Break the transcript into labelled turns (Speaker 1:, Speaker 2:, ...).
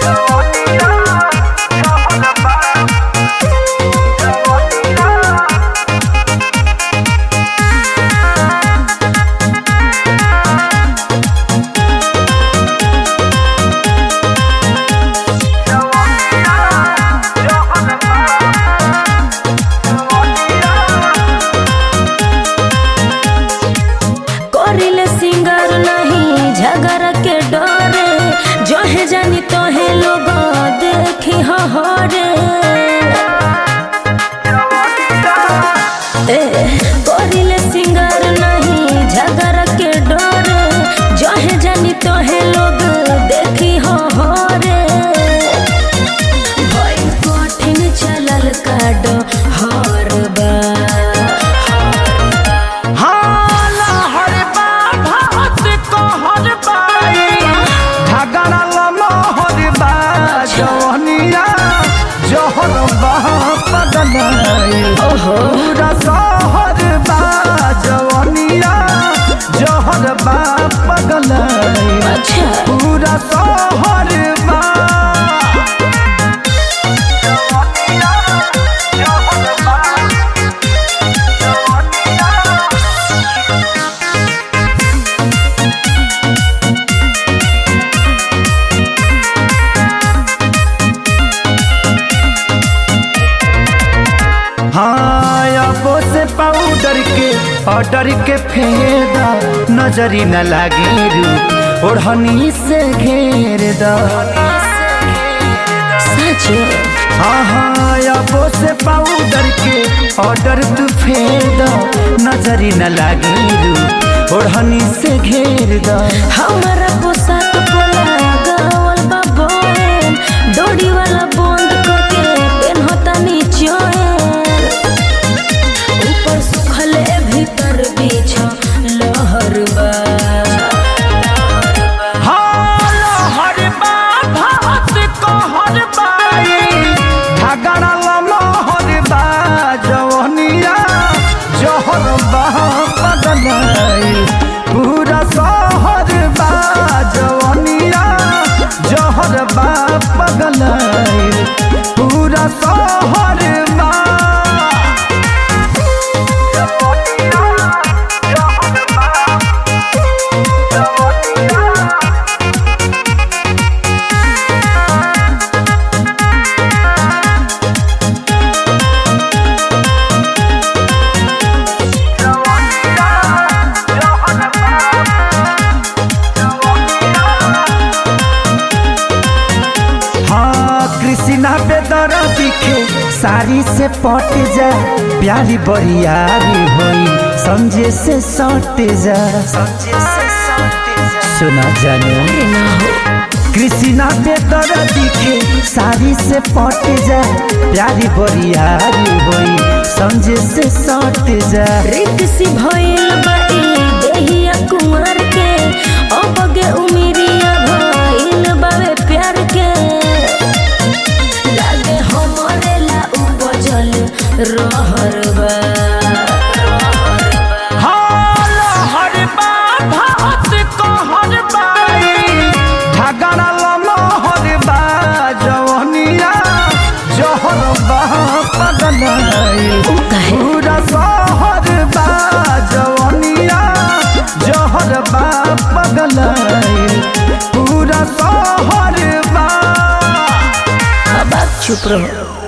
Speaker 1: Singer नहीं झगड़ के डरे जो है जानी तो है लोग देखी हरे कोरिले सिंगर नहीं झगड़ के डरे जो है जानी तो है लोग देखी हरे भाई कठिन चलल काडो हर बार
Speaker 2: पूरा शहर बा जवनिया जहर बा पगल पूरा शहर बा से पाउडर के ऑर्डर के फेदा नजरी न लागे रूप ओढ़नी से घेर दा वो से पाउडर के ऑर्डर तू फेदा नजरी न लागे रूप ओढ़नी से घेर दा
Speaker 1: हमारा पोशाक पोला गावल बाबोन डोरी वाला बंद करके पेन होता नीचे
Speaker 2: पूरा शहर बा जवनिया जहर बा पगल पूरा शहर बा कृष्णा बेदर दिखे साड़ी से पट जा प्यारी बरियारी होई समझे से सट जा सुना जाने कृष्णा बेदर दिखे साड़ी से पट जा प्यारी बरियारी होई समझे से सट जा
Speaker 1: रित सी भइल बाई देहिया कुमार के अबगे उमिरिया भइल बावे प्यार के रहर बा
Speaker 2: हर बा भात कहर बाई झगड़ा लहर बा जवनिया जहर बा पगल पूरा शहर बा जवनिया जहर बा पगल पूरा शहर बा
Speaker 1: अब चुप रहो।